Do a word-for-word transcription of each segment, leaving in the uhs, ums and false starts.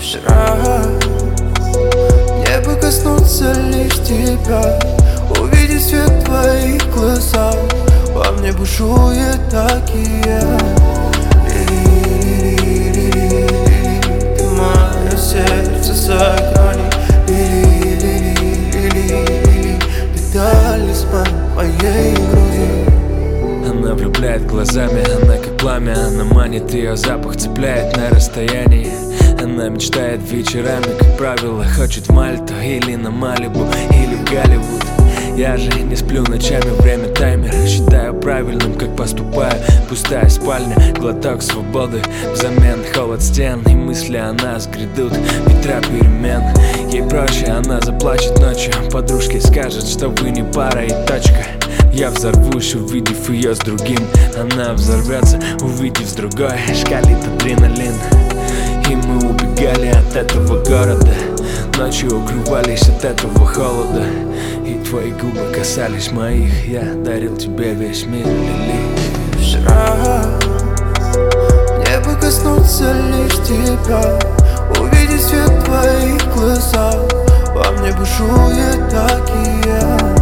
Вчера небо коснуться лишь тебя, увидеть свет в твоих глазах. Во мне бушует океан. Ли-ли-ли-ли-ли-ли-ли, ты мое сердце за гранью. Ли-ли-ли-ли-ли-ли-ли, ты талисман моей груди. Она влюбляет глазами, она как пламя. Она манит, ее запах цепляет на расстоянии. Она мечтает вечерами, как правило, хочет в Мальту или на Малибу, или в Голливуд. Я же не сплю ночами, время таймер. Считаю правильным, как поступаю. Пустая спальня, глоток свободы. Взамен холод стен и мысли о нас грядут ветра перемен. Ей проще, она заплачет ночью. Подружке скажет, что вы не пара и точка. Я взорвусь, увидев ее с другим. Она взорвется, увидев с другой. Шкалит адреналин. И мы убегали от этого города. Ночью укрывались от этого холода. И твои губы касались моих. Я дарил тебе весь мир, Лили. Вчера небо коснуться лишь тебя, увидеть свет в твоих глазах. Во мне бушует океан.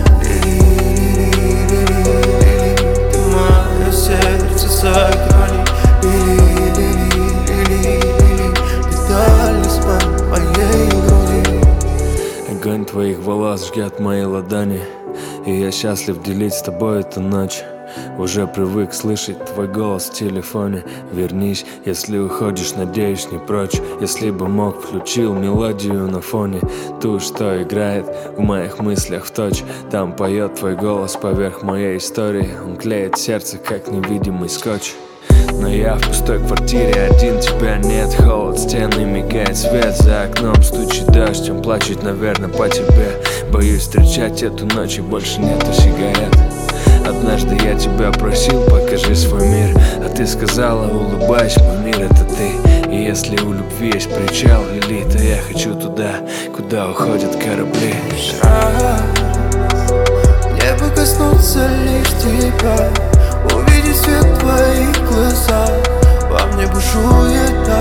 Ли-ли-ли-ли-ли-ли, ты мое сердце за гранью. Ли-ли-ли-ли-ли-ли, ты талисман моей груди. Огонь твоих волос жгет мои ладони, и я счастлив делить с тобой эту ночь. Уже привык слышать твой голос в телефоне. Вернись, если уходишь, надеюсь, не прочь. Если бы мог, включил мелодию на фоне, ту, что играет в моих мыслях в точь. Там поет твой голос поверх моей истории. Он клеит сердце, как невидимый скотч. Но я в пустой квартире один, тебя нет. Холод, стены, мигает свет. За окном стучит дождь, он плачет, наверное, по тебе. Боюсь встречать эту ночь, и больше нету сигарет. Однажды я тебя просил, покажи свой мир, а ты сказала, улыбайся, мой мир это ты. И если у любви есть причал, Лили, то я хочу туда, куда уходят корабли. Вчера небо коснуться лишь тебя, увидеть свет в твоих глазах. Во мне бушует